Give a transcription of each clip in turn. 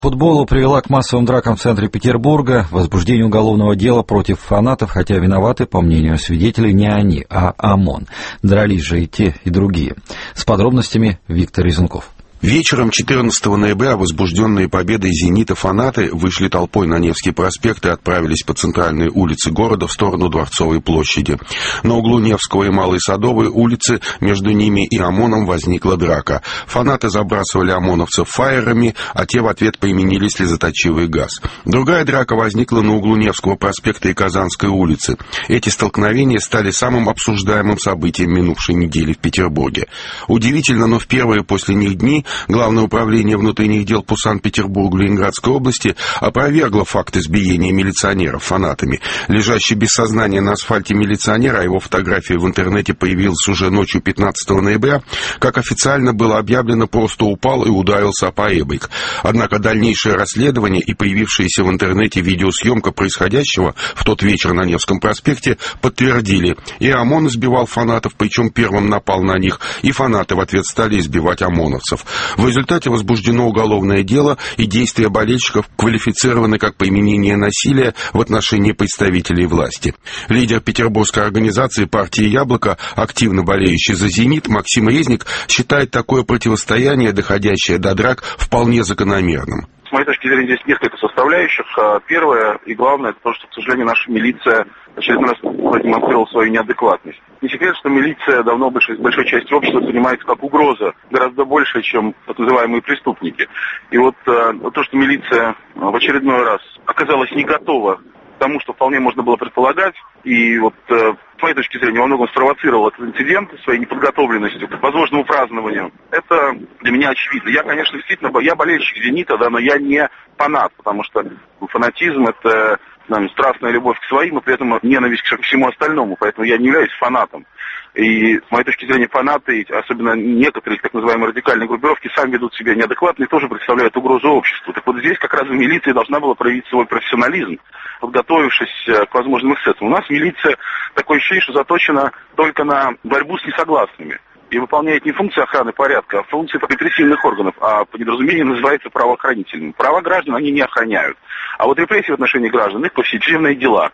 Футболу привела к массовым дракам в центре Петербурга, возбуждению уголовного дела против фанатов, хотя виноваты, по мнению свидетелей, не они, а ОМОН. Дрались же и те, и другие. С подробностями Виктор Резунков. Вечером 14 ноября возбужденные победой «Зенита» фанаты вышли толпой на Невский проспект и отправились по центральной улице города в сторону Дворцовой площади. На углу Невского и Малой Садовой улицы между ними и ОМОНом возникла драка. Фанаты забрасывали ОМОНовцев фаерами, а те в ответ применили слезоточивый газ. Другая драка возникла на углу Невского проспекта и Казанской улицы. Эти столкновения стали самым обсуждаемым событием минувшей недели в Петербурге. Удивительно, но в первые после них дни Главное управление внутренних дел по Санкт-Петербургу Ленинградской области опровергло факт избиения милиционеров фанатами. Лежащий без сознания на асфальте милиционер, а его фотография в интернете появилась уже ночью 15 ноября, как официально было объявлено, просто упал и ударился о поребрик. Однако дальнейшее расследование и появившаяся в интернете видеосъемка происходящего в тот вечер на Невском проспекте подтвердили. И ОМОН избивал фанатов, причем первым напал на них, и фанаты в ответ стали избивать ОМОНовцев. В результате возбуждено уголовное дело, и действия болельщиков квалифицированы как применение насилия в отношении представителей власти. Лидер петербургской организации партии «Яблоко», активно болеющий за «Зенит», Максим Резник, считает такое противостояние, доходящее до драк, вполне закономерным. С моей точки зрения, здесь несколько составляющих. Первое и главное, это то, что, к сожалению, наша милиция очередной раз продемонстрировала свою неадекватность. Не секрет, что милиция давно большой частью общества занимается как угроза, гораздо больше, чем так называемые преступники. И вот то, что милиция в очередной раз оказалась не готова к тому, что вполне можно было предполагать, и вот с моей точки зрения, во многом спровоцировал этот инцидент своей неподготовленностью к возможному празднованию. Это для меня очевидно. Я, конечно, действительно, я болельщик «Зенита», да, но я не фанат, потому что фанатизм — это страстная любовь к своим, и при этом ненависть к всему остальному, поэтому я не являюсь фанатом. И, с моей точки зрения, фанаты, особенно некоторые так называемые радикальные группировки, сами ведут себя неадекватно и тоже представляют угрозу обществу. Так вот здесь как раз милиция должна была проявить свой профессионализм, подготовившись к возможным эксцессам. У нас милиция, такое ощущение, что заточена только на борьбу с несогласными. И выполняет не функции охраны порядка, а функции репрессивных органов, а по недоразумению называется правоохранительным. Права граждан они не охраняют. А вот репрессии в отношении граждан — их повседневные дела.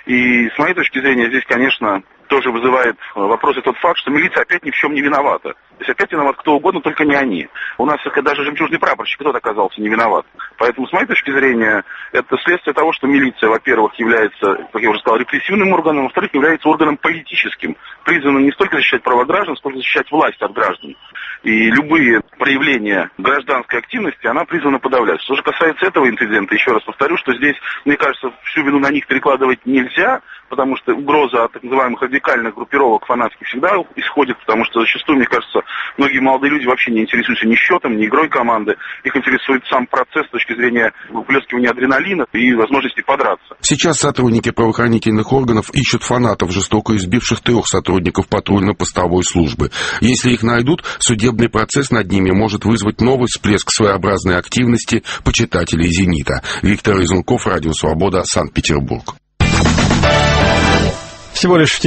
И с моей точки зрения здесь, конечно, тоже вызывает вопросы тот факт, что милиция опять ни в чем не виновата. То есть опять виноват кто угодно, только не они. У нас даже жемчужный прапорщик кто-то оказался не виноват. Поэтому, с моей точки зрения, это следствие того, что милиция, во-первых, является, как я уже сказал, репрессивным органом, во-вторых, является органом политическим, призванным не столько защищать права граждан, сколько защищать власть от граждан. И любые проявления гражданской активности она призвана подавлять. Что же касается этого инцидента, еще раз повторю, что здесь, мне кажется, всю вину на них перекладывать нельзя, потому что угроза от так называемых радикальных группировок фанатских всегда исходит, потому что зачастую, мне кажется, многие молодые люди вообще не интересуются ни счетом, ни игрой команды. Их интересует сам процесс с точки зрения выплескивания адреналина и возможности подраться. Сейчас сотрудники правоохранительных органов ищут фанатов, жестоко избивших 3 сотрудников патрульно-постовой службы. Если их найдут, судебный процесс над ними может вызвать новый всплеск своеобразной активности почитателей «Зенита». Виктор Резунков, Радио Свобода, Санкт-Петербург. Всего лишь